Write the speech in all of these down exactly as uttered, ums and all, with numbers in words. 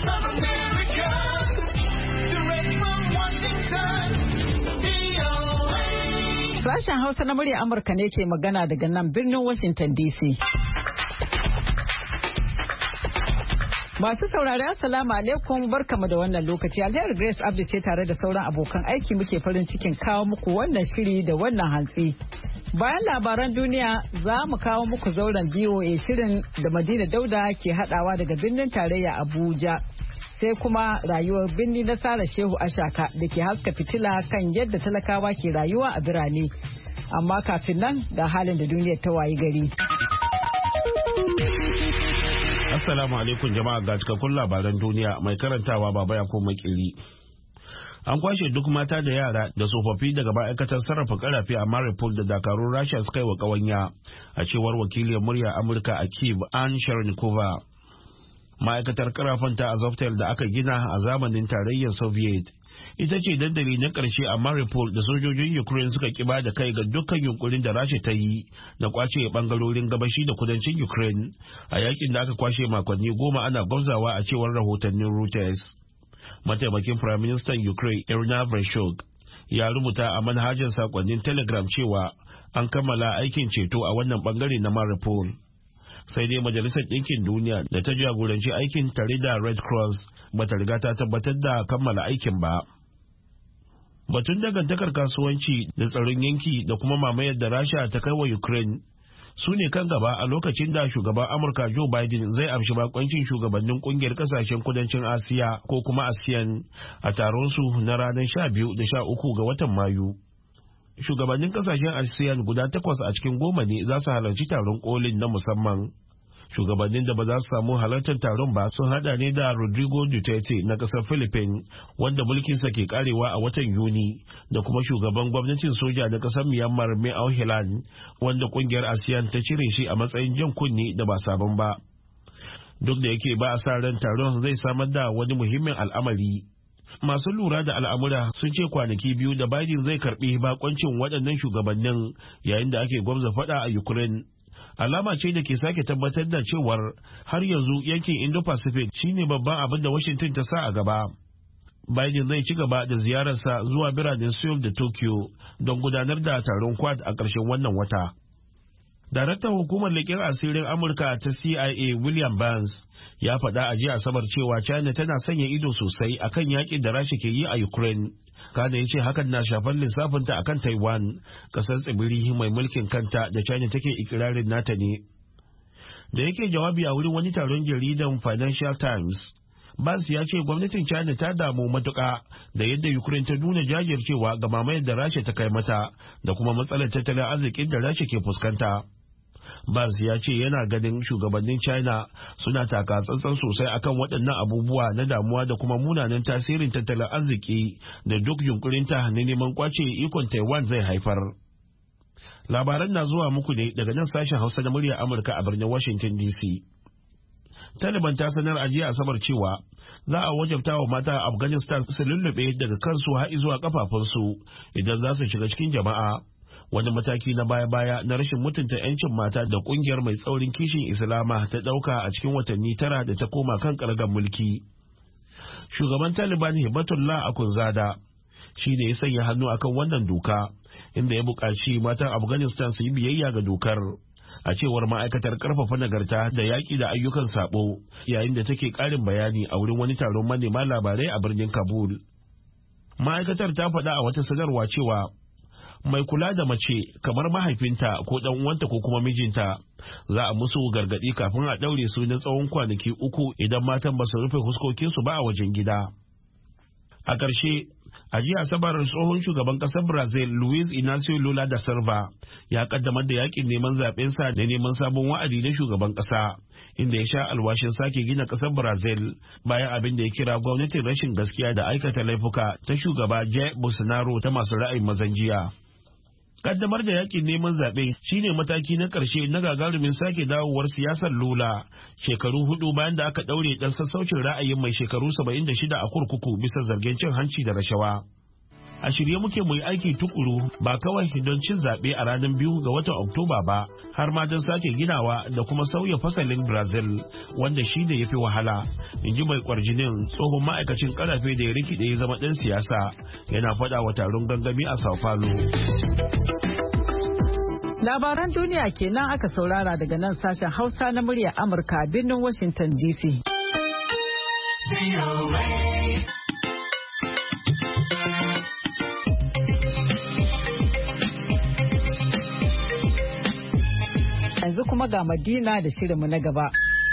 Voice of America, direct from Washington, V O A. Sashen Hausa na murya Amurka ne ke magana daga nan birnin Washington D C. Masu saurari assalamu alaikum, barkamu da wannan lokaci. Alheri Grace Abdi ce tare da sauran abokan aiki muke farin cikin kawo muku wannan shiri da wannan hantsi. Bayan labaran duniya za mu kawo muku zauren B O A shirin da Madina Dauda ke hadawa daga birnin tarayya Abuja. Sai kuma rayuwar birni na Sara Shehu Ashaka da ke haska fitila kan yadda talakawa ke rayuwa a birane. Amma kafin nan ga halin da duniyar ta wayi gari. Assalamu alaikum jama'a, ga cikakkun labaran duniya mai karantawa baba ya koma kiri. An kwashe duk mata da yara da tsofaffi daga ma'aikatar sarrafa karafe a Mariupol da dakarun Rasha suka yi wa ƙawanya, a cewar wakiliyar murya Amurka a Kyiv, Ann Sharnikova. Ma'aikatar karafen ta Azovstal da aka gina a zamanin tarayyar Soviet ita ce dandali na ƙarshe a Mariupol da sojojin Ukraine suka kiba da kai ga dukkan yunkurin da Rasha ta yi na kwace bangarorin gabashi da kudancin Ukraine a yakin da aka kwashe makonni goma ana gwamzawa a cewar rahotannin Reuters. Mataimakin Firaministan Ukraine Irina Vereshchuk ya rubuta a manhajar sakonnin Telegram cewa an kammala aikin ceto a wannan bangare na Mariupol. Sai dai Majalisar Ɗinkin Duniya da ta jagoranci aikin tare da Red Cross bata riga ta tabbatar da kammala aikin ba. Batun dangantakar kasuwanci da tsaron yanki da kuma mamayar da Rasha ta kai wa Ukraine su ne kan gaba a lokacin da shugaban Amurka Joe Biden zai amshi bakoncin shugabannin kungiyar kasashen kudancin Asiya ko kuma ASEAN a taron su na ranar sha biyu da sha uku ga watan Mayu. Shugabannin kasashen ASEAN guda takwas a cikin goma ne za su halarci taron kolin na musamman. Shugabannin da ba za su samu halartar taron ba sun hada ne da Rodrigo Duterte na kasar Philippines wanda mulkinsa ke karewa a watan Yuni, da kuma shugaban gwamnatin soja na kasar Myanmar Min Aung Hlaing wanda kungiyar ASEAN ta cire shi a matsayin jan kunni da ba sabon ba. Duk da yake ba a sa ran taron zai samar da wani muhimmin al'amari. Masu lura da al'amura sun ce kwanaki biyu da Biden zai karbi bakoncin waɗannan shugabannin yayin da ake gwamza faɗa a Ukraine. Alama ce da ke sake tabbatar da cewar har yanzu yankin Indo-Pacific shine babban abin da Washington ta sa a gaba. Biden zai ci gaba da ziyararsa zuwa biranen Seoul da Tokyo don gudanar da taron Quad a ƙarshen wannan wata. Daraktan hukumar leƙen asirin Amurka ta C I A William Burns ya faɗa a jiya Asabar cewa China tana sanya ido sosai akan yakin da Rasha ke yi a Ukraine. Kada ya ce hakan na shafar lissafinta akan Taiwan, ƙasar tsibiri mai mulkin kanta da China take ikirarin nata ne. Da yake jawabi a wurin wani taron jaridan Financial Times, Burns ya ce gwamnatin China ta damu matuƙa da yadda Ukraine ta nuna jajircewa ga mamayar da Rasha ta kai mata da kuma matsalar tattalin arzikin da Rasha ke fuskanta. Burns ya ce yana ganin shugabannin China suna taka tsantsan sosai akan waɗannan abubuwa na damuwa da kuma munanan tasirin tattalin arziki da duk yunkurinta na neman kwace ikon Taiwan zai haifar. Labaran na zuwa muku ne daga nan sashen Hausa na murya Amurka a birnin Washington D C. Taliban ta sanar a jiya Asabar cewa za a wajabta wa mata a Afghanistan su lullube daga kansu har zuwa kafafunsu idan za su shiga cikin jama'a. Wani mataki na baya-baya na rashin mutunta 'yancin mata da kungiyar mai tsaurin kishin Islama ta ɗauka a cikin watanni tara da ta koma kan ƙargar mulki. Shugaban Taliban Hibatullah Akhundzada shi ne ya sanya hannu akan wannan doka, inda ya buƙaci matan Afghanistan su yi biyayya ga dokar. A cewar ma'aikatar ƙarfafa nagarta da yaƙi da ayyukan saɓo, yayin da take ƙarin bayani a wurin wani taron manema labarai a birnin Kabul. Ma'aikatar ta faɗa a wata sanarwa cewa mai kula da mace kamar mahaifinta ko dan uwanta ko kuma mijinta za a musu gargadi kafin a daure su na tsawon kwanaki uku idan matan ba su rufe huskokinsu ba a wajen gida. A ƙarshe, a jiya Asabar tsohon shugaban ƙasar Brazil Luiz Inacio Lula da Silva ya kaddamar da yakin neman zaɓensa da neman sabon wa'adi na shugaban ƙasa, inda ya sha alwashin sake gina ƙasar Brazil bayan abin da ya kira gwamnatin rashin gaskiya da aikata laifuka ta shugaba Jair Bolsonaro ta masu ra'ayin mazan jiya. Kaddamar da yakin neman zaɓe shine mataki na ƙarshe na gagarumin sake dawowar siyasar Lula shekaru hudu bayan da aka ɗaure ɗan sassaucin ra'ayin mai shekaru saba'in da shida a kurkuku bisa zargin cin hanci da rashawa. A shirye muke mu yi aiki tukuru ba kawai don cin zaɓe a ranar biyu ga watan Oktoba ba, har ma don sake ginawa da kuma sauya fasalin Brazil wanda shi ne ya fi wahala. In ji mai kwarjinin tsohon ma'aikacin karafe da ya rikide ya zama ɗan siyasa yana faɗa wa taron gangami a Sao Paulo. Labaran duniya kenan aka saurara daga nan sashen Hausa na murya Amurka birnin Washington D C. Yanzu kuma ga Madina da shirinmu na gaba.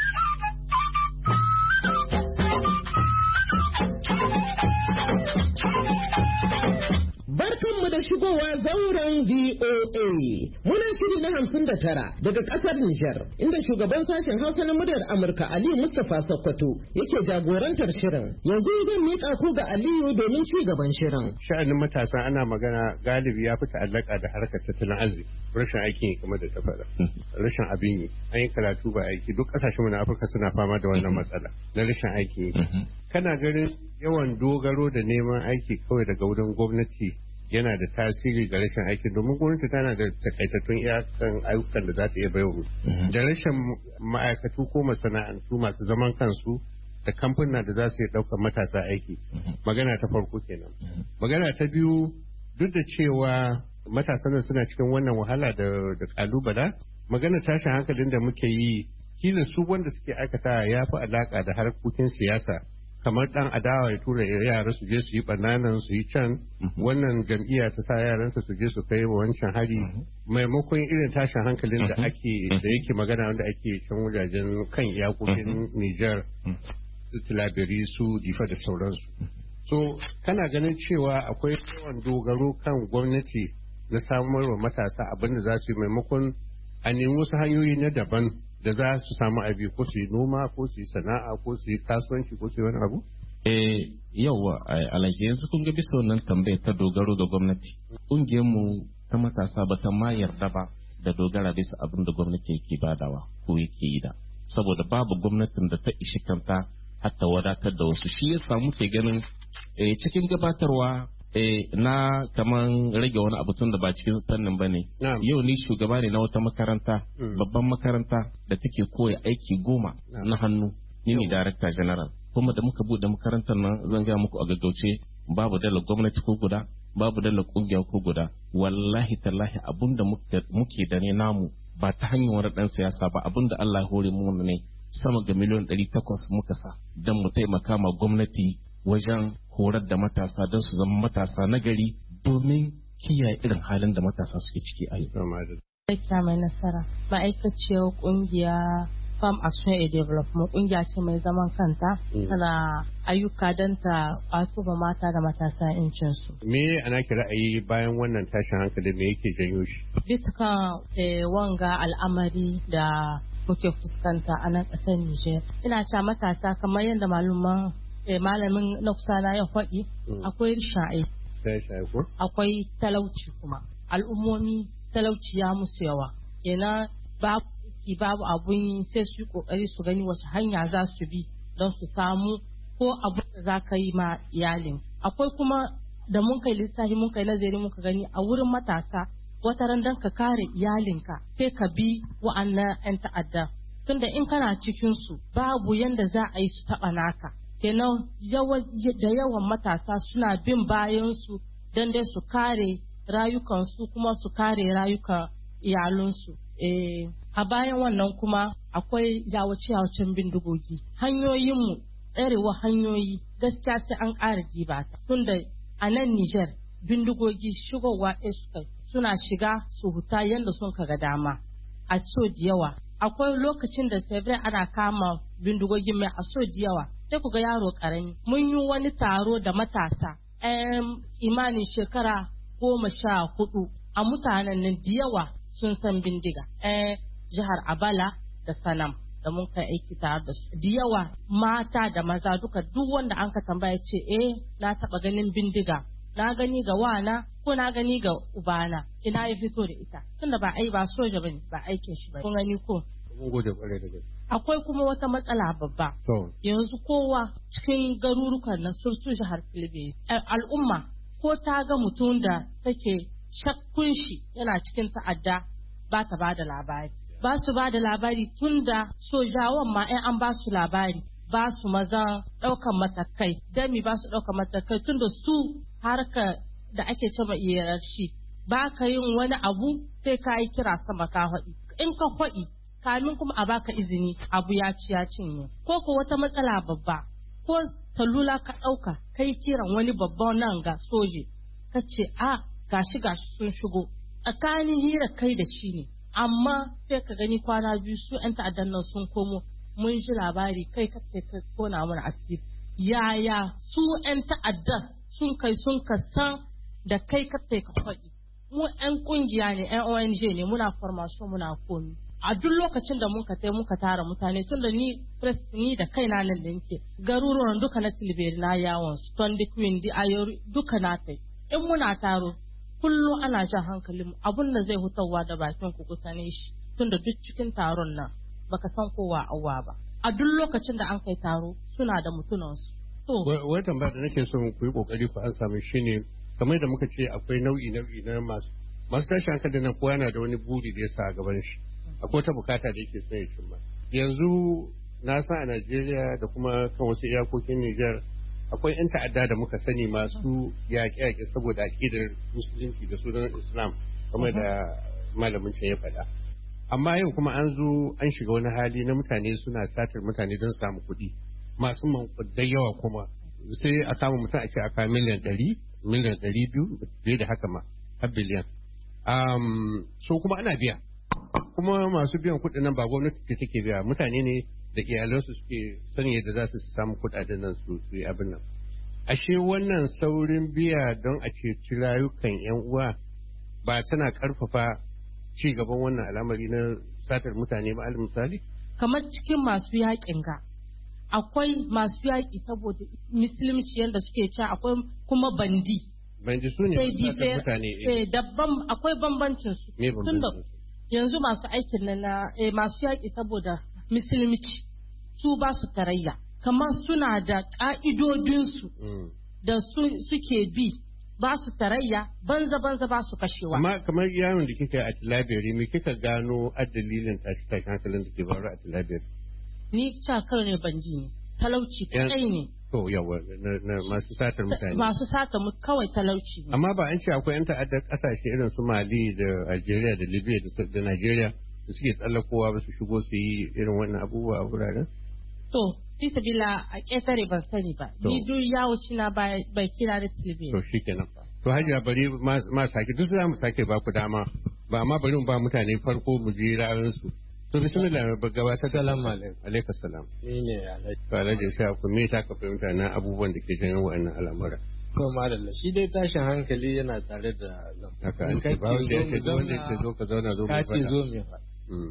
Barkanmu da shigowa zauren V O A. Muna shiri na hamsin da tara daga kasar Nijar, inda shugaban sashen Hausa na muryar Amurka Aliyu Mustapha Sokoto yake jagorantar shirin. Yanzu zan miƙa ku ga Aliyu domin ci gaban shirin. Sha'anin matasa ana magana galibi ya fi ta'allaka da harkar tattalin arziki. Rashin aikin yi kamar da ta faɗa. Rashin abin yi. An yi karatu ba aiki. Duk ƙasashen na Afirka suna fama da wannan matsala na rashin aikin yi. Kana ganin yawan dogaro da neman aiki kawai daga wurin gwamnati yana da tasiri ga rashin aiki, domin gwamnati tana da takaitattun iyakan ayyukan da za ta iya baiwa. Da rashin ma'aikatu ko masana'antu masu zaman kansu da kamfuna da za su iya ɗaukar matasa aiki. Magana ta farko kenan. Magana ta biyu, duk da cewa matasan suna cikin wannan wahala da kalubala, magana tashin hankalin da muke yi kila su wanda suke aikata ya fi alaka da harkokin siyasa, kamar dan adawa ya tura yara su je su yi bananan su yi can, wannan jam'iyya ta sa yaransa su je su kai wa wancan hari, maimakon irin tashin hankalin da ake da yake magana wanda ake can wajajen kan iyakokin Nijar, su Tilaberi, su Difa da sauransu. So kana ganin cewa akwai yawan dogaro kan gwamnati na samar wa matasa abin da za su yi, maimakon a nemi wasu hanyoyi na daban da za su samu abi, ko su yi noma ko su yi sana'a ko su yi kasuwanci ko su yi wani abu? Eh yawa alhaji, yanzu kun ga bisa wannan tambaya ta dogaro da gwamnati. Ƙungiyar mu ta matasa ba ta ma yarda ba da dogara bisa abin da gwamnati yake badawa ko yake yi da, saboda babu gwamnatin da ta ishi kanta har ta wadatar da wasu. Shi yasa muke ganin cikin gabatarwa Eh, na kaman rage wani abu tun da ba cikin fannin ba ne. Yau ni shugaba ne na wata makaranta, mm. babban makaranta da take koya aiki goma Nam. na hannu. Ni ne Director General. Kuma da muka bude makarantar nan zan gaya muku a gaggauce, babu dala gwamnati ko guda, babu dala kungiya ko guda. Wallahi tallahi abun da muke da ne namu ba ta hanyar wani dan siyasa ba, abun da Allah hore mu ne sama ga miliyan ɗari takwas muka sa don mu taimaka ma gwamnati wajen horar da matasa don su zama matasa na gari domin kiyaye irin halin da matasa suke ciki a yau. Aika mai nasara ma'aikaciyar kungiya Farm Action and Development, kungiya ce mai zaman kanta, tana ayyuka don ta kwato ba mata da matasa incin su. Me ana kira ra'ayi bayan wannan tashin hankali me yake janyo shi? Bisa kan wanga al'amari da muke fuskanta a nan ƙasar Nijar. Ina cewa matasa kamar yadda malaman malamin na kusa na ya faɗi, akwai rishin aiki, akwai talauci kuma al'ummomi talauci ya musu yawa, kenan babu aiki babu abun yi, sai su yi kokari su gani wace hanya za su bi don su samu ko abu da za ka yi ma iyalin. Akwai kuma da mun kai lissafi mun kai nazari muka gani a wurin matasa wata ran don ka kare iyalinka sai ka bi wa'annan 'yan ta'adda, tunda in kana cikin su babu yanda za a yi su taɓa naka. Kenan da yawan matasa suna bin bayansu don dai su kare rayukansu kuma su kare rayukan iyalinsu. E, a bayan wannan kuma akwai yawace-yawacen bindigogi. Hanyoyinmu, tsarewa hanyoyi gaskiya sai an ƙara diba ta. Tunda a nan Nijar bindigogi shigowa ɗaya suna shiga su huta yadda sun kaga dama. A so da yawa. Akwai lokacin da sai ana kama bindigogin mai a so da yawa. Sai ku ga yaro karami. Mun yi wani taro da matasa um, imanin shekara goma sha hudu a mutanen nan da yawa sun san bindiga. Eh, jihar Abala da Sanam da mun kai aiki tare da su. Da yawa mata da maza duka duk wanda an ka tambaya ce eh na taba ganin bindiga. Na gani ga wana ko na gani ga ubana. Ina ya fito da ita. Tunda ba ai ba soja bane ba aikin shi bane. Kun gani ko? Gode kwarai da gaske. Akwai kuma wata matsala babba. Yanzu kowa cikin garurukan na surtu jihar Filibiri al'umma ko ta ga mutum da take shakkun shi yana cikin ta'adda ba ta ba da labari. Ba su ba da labari tun da sojawan ma in an ba su labari ba su maza ɗaukan matakai. Dami ba su ɗaukan matakai tun da su harka da ake cewa iyarar shi ba ka yin wani abu sai ka yi kira sama ka haɗi. In ka haɗi kamin kuma a baka izini abu ya ci ya cinye. Ko ko wata matsala babba ko salula ka ɗauka kai kiran wani babban nan ga soje ka ce a gashi gashi sun shigo tsakanin hira kai da shi ne amma sai ka gani kwana biyu su 'yan ta'addan nan sun komo mun ji labari kai ka ka kona mana asiri yaya su 'yan ta'addan sun kai sun ka san da kai ka ka faɗi mu 'yan kungiya ne 'yan O N G ne muna formation muna komi a duk lokacin da muka tai muka tara mutane tun da ni press ni da kaina nan da nake garuruwan duka na Tilberi na yawon su Tondi Queen di Ayori duka na tai in muna taro kullum ana jan hankalin mu abun da zai hutawa da bakin ku kusa ne shi tun da duk cikin taron nan baka san kowa awa ba a duk lokacin da an kai taro suna da mutunan su to wai tambaya da nake so ku yi kokari ku an samu shine kamar da muka ce akwai nau'i nau'i na masu masu tashi hankali nan kowa yana da wani buri da ya sa a gaban shi akwai ta bukata da yake son ya cimma yanzu na san a Najeriya da kuma kan wasu iyakokin Nijar akwai 'yan ta'adda da muka sani masu yaƙe-yaƙe saboda aƙidar musulunci da sunan Islam kamar da malamin can ya faɗa amma yau kuma an zo an shiga wani hali na mutane suna satar mutane don samu kuɗi masu mankudai yawa kuma sai a kama mutum a ce aka miliyan ɗari miliyan ɗari biyu fiye da haka ma har biliyan so kuma ana biya kuma masu biyan kuɗin nan ba gwamnati ce take biya mutane ne da iyalansu suke sani yadda za su samu kuɗaɗen nan su yi abin nan ashe wannan saurin biya don a ceci rayukan yan uwa ba tana karfafa ci gaban wannan al'amari na satar mutane ba alal misali kamar cikin masu yaƙin ga akwai masu yaƙi saboda musulunci yadda suke ci akwai kuma bandi bandi su ne satar mutane eh dabban akwai bambancin su tunda yanzu masu aikin nan na eh, masu yaƙi saboda musulunci su ba su tarayya kamar suna da ƙa'idodinsu mm. da su, suke bi ba su tarayya banza banza ba su kashewa amma kamar yaron da kika a Tilaberi me kika gano a dalilin tashi tashi hankalin da ke faru a Tilaberi ni cakar ne banji ne talauci kai ne to yawa na masu satar mutane masu sata mu kawai talauci ne amma ba an ce akwai yan ta'addar kasashe irin su Mali da Algeria da Libya da Nigeria da suke tsallakowa ba su shigo su yi irin wannan abubuwa a wuraren to fi sabila a ƙetare ban sani ba ni duk yawo cina bai kira da Libya to shikenan to hajiya bari ma sake duk za mu sake ba ku dama ba amma bari mu ba mutane farko mu ji ra'ayinsu to bismillah gaba ta salamu alaikum alaikum salam ni ne alhaji to alhaji sai ku me ta ka fahimta na abubuwan da ke janyo wa'annan al'amura to madalla shi dai tashin hankali yana tare da haka an kai ba wanda yake zo wanda yake zo ka zauna zo ka ce zo me fa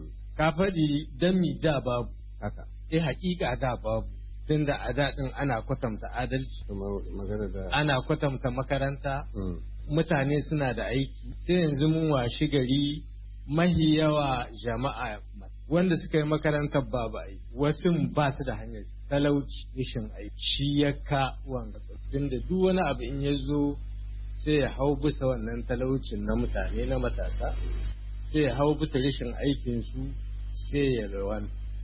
ka faɗi dan mi da babu haka eh haƙiƙa da babu tunda a da din ana kwatanta adalci magana da ana kwatanta makaranta mutane suna da aiki sai yanzu mun washi gari mahi yawa jama'a wanda suka yi makarantar babu aiki wasu ba su da hanyar talauci rashin aiki shi ya ka wanga tunda duk wani abu in ya zo sai ya hau bisa wannan talaucin na mutane na matasa sai ya hau bisa rashin aikinsu sai ya rawan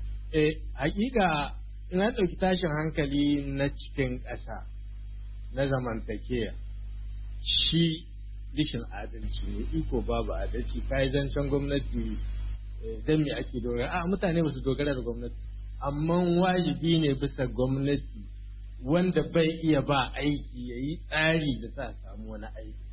eh hakika ina ɗauki tashin hankali na cikin ƙasa na zamantakewa shi rishin adalci ne iko babu adalci kai zancen gwamnati dan me ake dogara a mutane ba su dogara da gwamnati amma wajibi ne bisa gwamnati wanda bai iya ba aiki ya yi tsari da sa samu wani aiki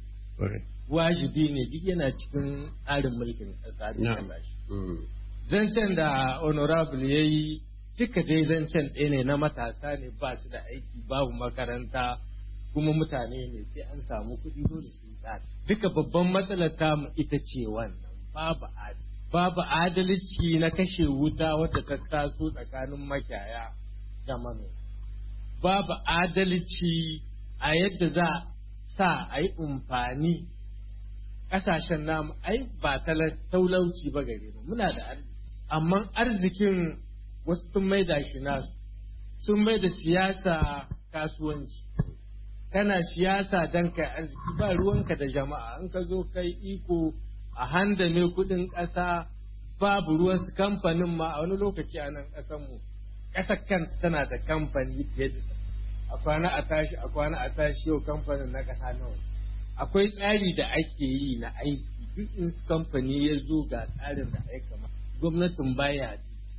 wajibi ne duk yana cikin tsarin mulkin ƙasa da kasashe zancen da honorable ya yi duka dai zancen ɗaya ne na matasa ne ba su da aiki babu makaranta kuma mutane ne sai an samu kuɗi dole su yi tsari duka babban matsalar tamu ita ce wannan babu adalci babu adalci na kashe wuta wadda ta taso tsakanin makiyaya da manoma babu adalci a yadda za sa a yi amfani ƙasashen namu ai ba talauci ba gare mu muna da arziki amma arzikin wasu sun maida shi nasu sun maida siyasa kasuwanci kana siyasa don kai arziki ba ruwanka da jama'a in ka zo kai iko a handame kudin ƙasa babu ruwan su kamfanin ma a wani lokaci a nan ƙasanmu ƙasar kan tana da kamfani fiye da a kwana a tashi a kwana a tashi yau kamfanin na ƙasa nawa akwai tsari da ake yi na aiki duk in kamfani ya zo ga tsarin da aika ma gwamnatin baya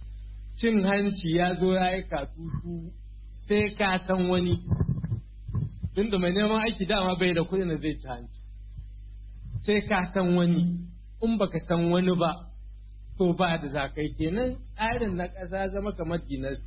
cin hanci ya zo ya yi katutu sai ka san wani tunda mai neman aiki dama bai da kuɗin da zai ci hanci sai ka san wani in baka san wani ba to ba da zakai kenan tsarin na ƙasa zama kamar dinasti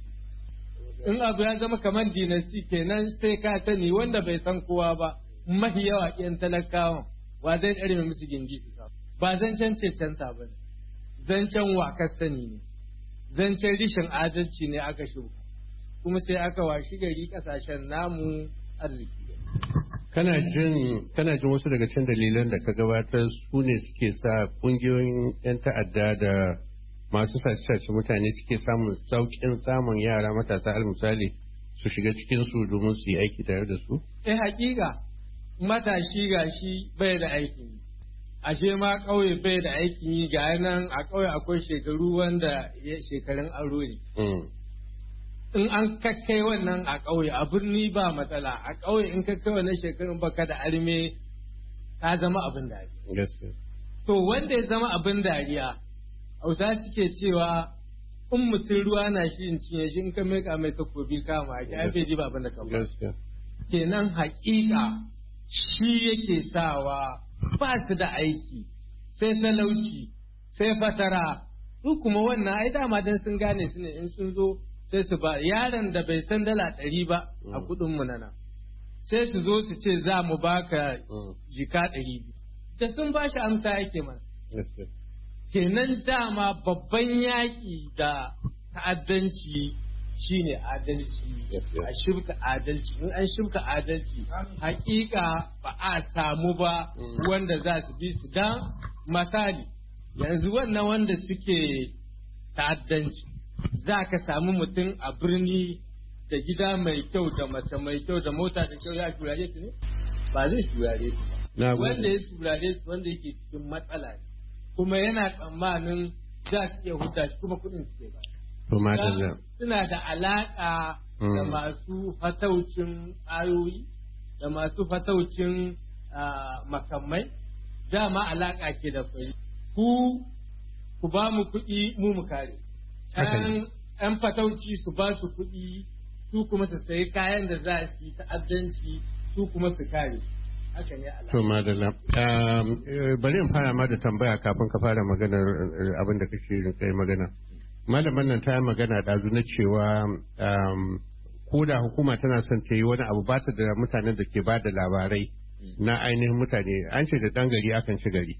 in abu ya zama kamar dinasti kenan sai ka sani wanda bai san kowa ba mafi yawa ƙiyan talakawan wa zai ɗare mai musu gindi su ba zancen cecenta ba ne zancen wakar sani ne zancen rishin adalci ne aka shuka kuma sai aka washi gari ƙasashen namu arziki. Kana jin kana jin wasu daga cikin dalilan da ka gabatar su ne suke sa kungiyoyin 'yan ta'adda da masu sace mutane suke samun sauƙin samun yara matasa al misali su shiga cikin su domin su yi aiki tare da su? Eh hakika matashi gashi bai da aikin yi. Ashe ma ƙauye bai da aikin yi ga nan a ƙauye akwai shekaru wanda shekarun aro ne. In an kakkai wannan a ƙauye a birni ba matsala a ƙauye in kakkai wannan shekarun baka da arme ta zama abin dariya. To wanda ya zama abin dariya hausa suke cewa in mutum ruwa na shi in cinye shi in ka meka mai takobi kama ki ai bai ji ba abin da ka ba. Kenan haƙiƙa shi yake sawa ba su da aiki sai talauci sai fatara su kuma wannan ai dama dan sun gane su ne in sun zo sai su ba yaron da bai san dala ɗari ba a kuɗin mu nana sai su zo su ce za mu baka jika ɗari biyu da sun ba shi amsa yake mana kenan dama babban yaƙi da ta'addanci shine adalci a shibka adalci in an shibka adalci hakika ba a samu ba wanda za su bi su dan misali yanzu wannan wanda suke ta'addanci za ka samu mutum a birni da gida mai kyau da mace mai kyau da mota da kyau ya turare su ne ba zai turare su ba wanda ya turare su wanda yake cikin matsala ne kuma yana tsammanin za su iya huta shi kuma kudin su ke ba suna da alaƙa da masu fataucin ƙayoyi da masu fataucin makamai dama alaƙa ke da kwai ku ku ba mu kuɗi mu mu kare ‘yan fatauci su ba su kuɗi su kuma su sayi kayan da za su yi ta'addanci su kuma su kare haka ne alaƙa. To madalla bari in fara ma da tambaya kafin ka fara maganar abin da kake kai magana. Malaman nan ta yi magana ɗazu na cewa ko da hukuma tana son ta yi wani abu ba ta da mutanen da ke ba da labarai na ainihin mutane an ce da ɗan gari akan ci gari.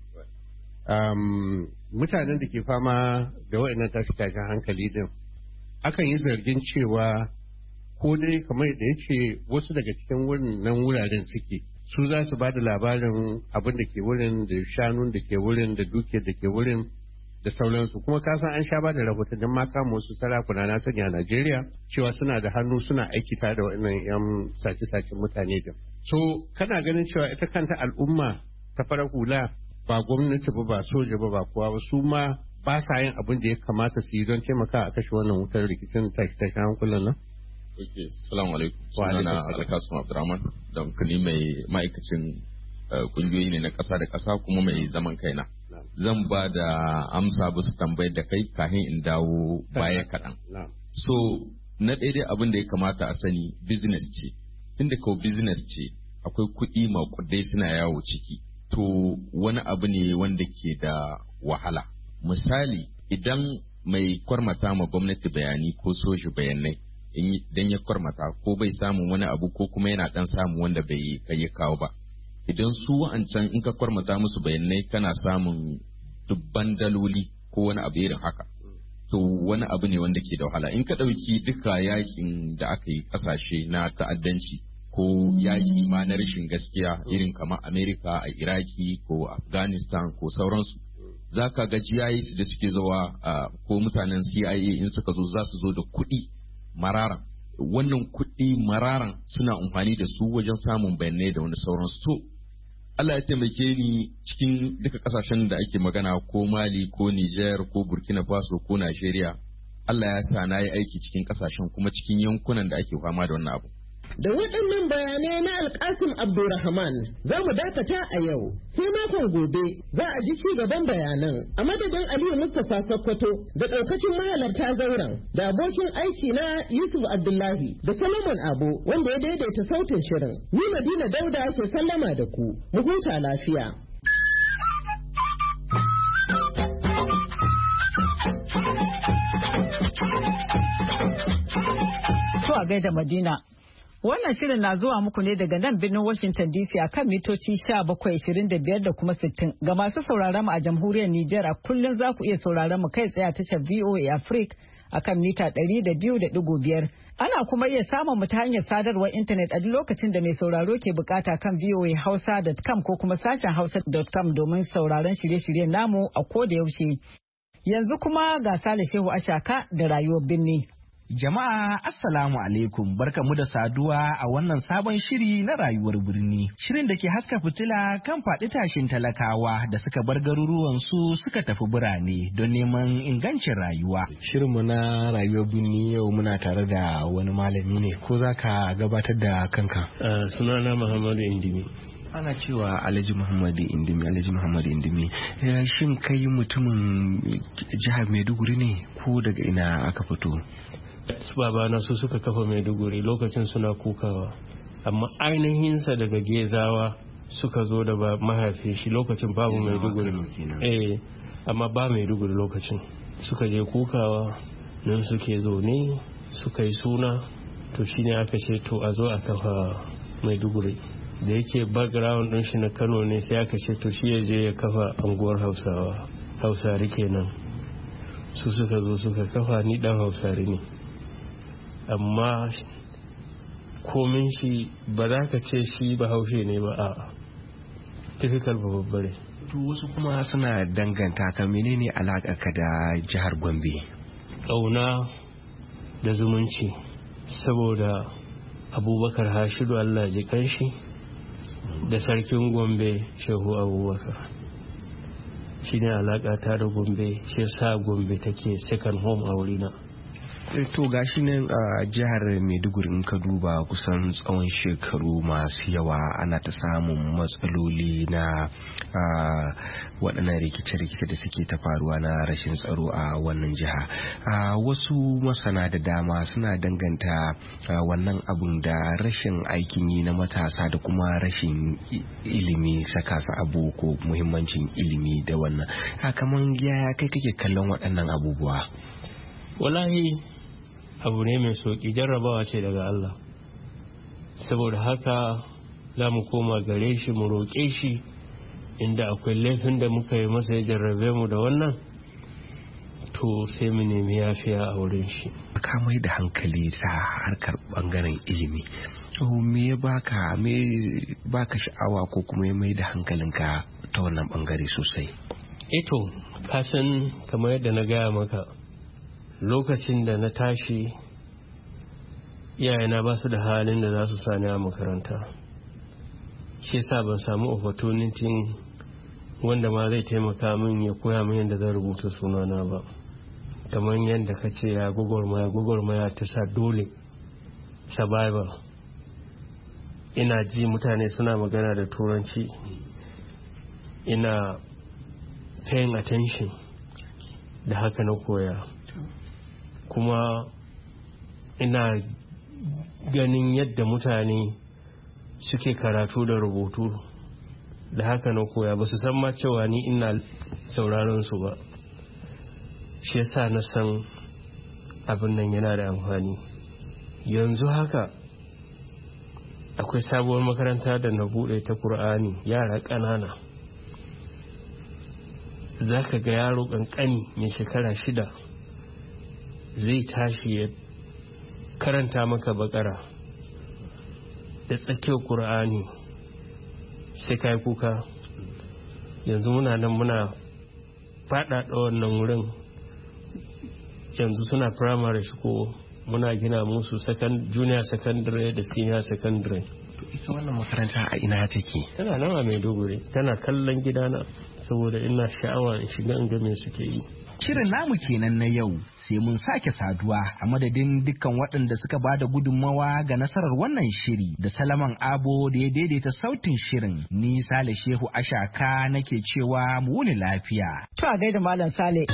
Mutanen da ke fama da waɗannan tashi tashin hankali din akan yi zargin cewa ko dai kamar da ya ce wasu daga cikin wannan wuraren suke su za su ba da labarin abin da ke wurin da shanun da ke wurin da dukiyar da ke wurin da sauransu kuma ka san an sha ba da rahotannin ma kama wasu sarakuna na sani a Najeriya cewa suna da hannu suna aiki tare da wannan yan sace-sacen mutane da so kana ganin cewa ita kanta al'umma ta farar hula ba gwamnati ba ba soja ba ba kowa ba su ma ba sa yin abin da ya kamata su yi don taimaka a kashe wannan wutar rikicin tashi-tashi hankulan nan. Ok, salamu alaikum. Sunana Alkasun Abdurrahman da kani mai ma'aikacin kungiyoyi ne na ƙasa da ƙasa kuma mai zaman kaina. Zan ba da amsa bisa tambayar da kai kafin in dawo baya kaɗan. So, na daidai abin da ya kamata a sani business ce. Inda kawai business ce, akwai kuɗi maƙudai suna yawo ciki. To, wani abu ne wanda ke da wahala. Misali, idan mai kwarmata ma gwamnati bayani ko soji bayanai, idan ya kwarmata ko bai samun wani abu ko kuma yana ɗan samun wanda bai kai ya kawo ba. Idan su wa'ancan in ka kwarmata musu bayanai kana samun dubban daloli ko wani abu irin haka to wani abu ne wanda ke da wahala in ka ɗauki duka yakin da aka yi ƙasashe na ta'addanci ko yaki ma na rashin gaskiya irin kamar Amerika a Iraki ko Afghanistan ko sauransu za ka ga G I S da suke zawa ko mutanen C I A in suka zo za su zo da kuɗi marara wannan kuɗi mararan suna amfani da su wajen samun bayanai da wani sauransu. To Allah ya taimake ni cikin duka kasashen da ake magana ko Mali ko Niger ko Burkina Faso ko Nigeria, Allah ya sa na yi aiki cikin kasashen kuma cikin yankunan da ake fama da wannan abu. Da waɗannan bayanai na Alƙasim Abdulrahman za mu dakata a yau, sai makon gobe za a ji ci gaban bayanan. A madadin Aliyu Mustapha Sokoto da ɗaukacin mahalarta zauren da abokin aiki na Yusuf Abdullahi da Solomon Abo wanda ya daidaita sautin shirin. Ni Madina Dauda ke sallama da ku, mu huta lafiya. To a gaida Madina. Wannan shirin na zuwa muku ne daga nan birnin Washington D C a kan mitoci sha bakwai ishirin da biyar da kuma sittin. Ga masu sauraron mu a jamhuriyar Nijar a kullum za ku iya sauraron mu kai tsaye a tashar V O A Africa a kan mita ɗari da biyu da ɗigo biyar. Ana kuma iya samun mu ta hanyar sadarwar intanet a duk lokacin da mai sauraro ke bukata kan v o a hausa dot com ko kuma sashen hausa dot com domin sauraron shirye-shiryen namu a ko da yaushe. Yanzu kuma ga Sale Shehu Ashaka da rayuwar birni. Jama'a Assalamu alaikum, barkamu da saduwa a wannan sabon shiri na rayuwar birni. Shirin da ke haska fitila kan faɗi tashin talakawa da suka bar garuruwan su suka tafi birane don neman ingancin rayuwa. Shirinmu na rayuwar birni yau muna tare da wani malami ne, ko za ka gabatar da kanka? Uh, sunana Muhammadu Indimi. Ana cewa Alhaji Muhammadu Indimi, Alhaji Muhammadu Indimi. Shin kai mutumin jihar Maiduguri ne ko daga ina aka fito? Babana su suka kafa Maiduguri lokacin suna kukawa, amma ainihinsa daga Gezawa suka zo da mahaifi shi lokacin babu Maiduguri. Eh, amma ba Maiduguri lokacin suka je kukawa nan suke zo ne suka yi suna, to shine aka ce to a zo a kafa Maiduguri. Da yake background din shi na Kano ne sai aka ce to shi ya je ya kafa anguwar Hausawa, Hausari kenan. Su suka zo suka kafa, ni dan Hausari ne. Amma komin shi ba za ka ce shi ba haushe ne ba, a typical babbare. To wasu kuma suna danganta ka, menene alaƙa ka da jihar Gombe? Ƙauna da zumunci, saboda Abubakar Hashidu Allah ji kanshi da sarkin Gombe Shehu Abubakar shi ne alaƙa ta da Gombe, shi sa Gombe take second home a wurina. To gashi nan a jihar Maiduguri in ka duba kusan tsawon shekaru masu yawa ana ta samun matsaloli na waɗannan rikice-rikice da suke ta faruwa na rashin tsaro a wannan jiha. Wasu masana da dama suna danganta wannan abun da rashin aikin yi na matasa da kuma rashin ilimi, saka su abu ko muhimmancin ilimi da wannan. Kamar yaya kai kake kallon waɗannan abubuwa? Wallahi abu ne mai sauƙi, jarrabawa ce daga Allah, saboda haka za mu koma gare shi mu roƙe shi, inda akwai laifin da muka yi masa ya jarrabe mu da wannan, to sai mu nemi yafiya a wurin shi. Ka mai da hankali ta harkar bangaren ilimi, me ya baka me baka sha'awa ko kuma ya mai da hankalinka ta wannan bangare sosai? Eto ka san kamar yadda na gaya maka, lokacin da na tashi iyayena ba su da halin da za su sani a makaranta, shi sa ban samu opportunity wanda ma zai taimaka min ya koya min yadda zan rubuta sunana ba. Kamar yadda ka ce ya gwagwarmaya gwagwarmaya ta sa dole survival. Ina ji mutane suna magana da turanci, ina paying attention, da haka na koya. Kuma ina ganin yadda mutane suke karatu da rubutu, da haka na koya. Ba su san ma cewa ni ina sauraron su ba, shi yasa na san abin nan yana da amfani. Yanzu haka akwai sabuwar makaranta da na bude ta Kur'ani, yara ƙanana. Za ka ga yaro ƙanƙani mai shekara shida zai tashi ya karanta maka bakara da tsakiyar Kur'ani, sai kai kuka. Yanzu muna nan muna faɗaɗa wannan wurin, yanzu suna primary school muna gina musu junior secondary da senior secondary. Ita wannan makaranta a ina take? Tana nan a Maiduguri, tana kallon gidana saboda ina sha'awa in shiga in ga me suke yi. Shirin namu kenan na yau, sai mun sake saduwa a madadin dukkan waɗanda suka ba da gudunmawa ga nasarar wannan shiri da Salaman Abo da ya daidaita sautin shirin. Ni Sale Shehu Ashaka nake cewa mu wuni lafiya. To a gaida Malam Sale.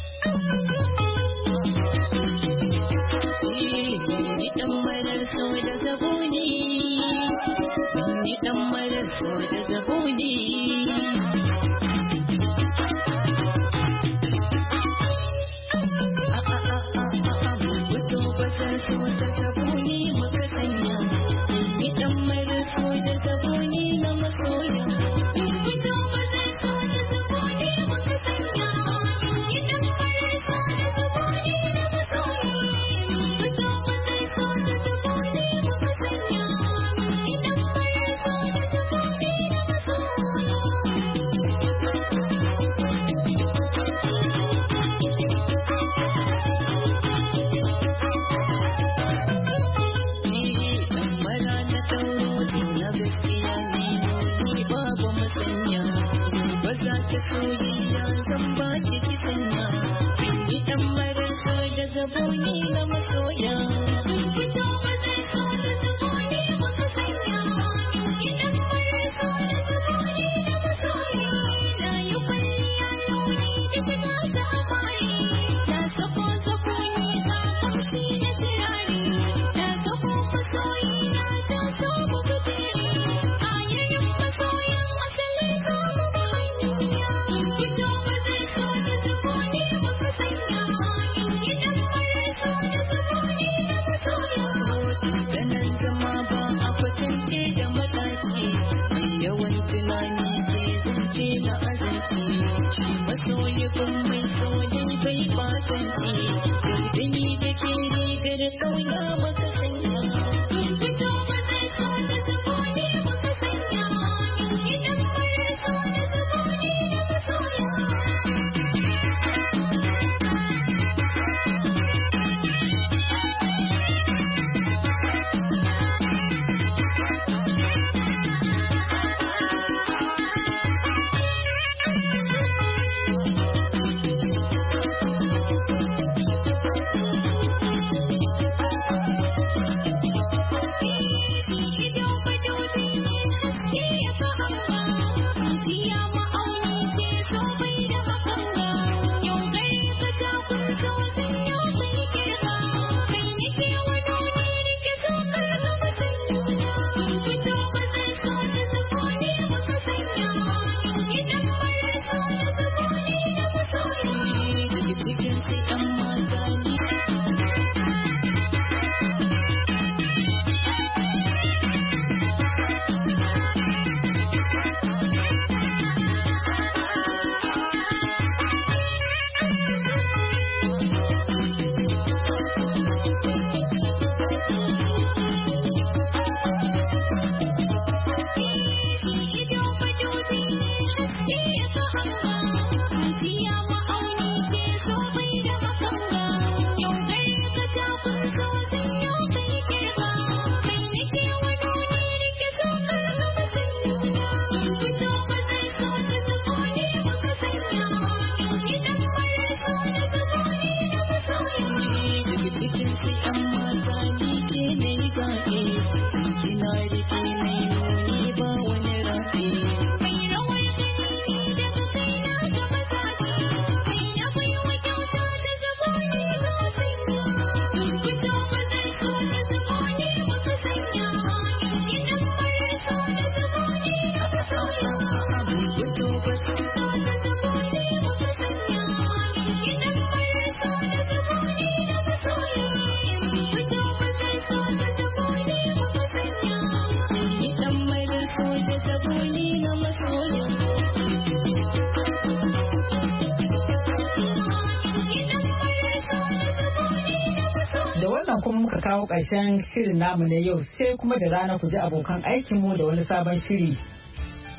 kuma muka kawo ƙarshen shirin namu na yau sai kuma da rana ku ji abokan aikinmu da wani sabon shiri.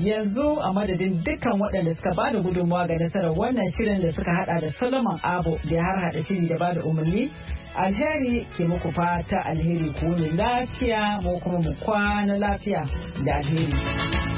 Yanzu a madadin dukkan waɗanda suka bada gudunmawa ga nasarar wannan shirin da suka hada da Solomon Abo da ya har hada shiri da bada umarni. Alheri ke muku fata alheri ku ne lafiya mu kuma mu kwana lafiya da alheri.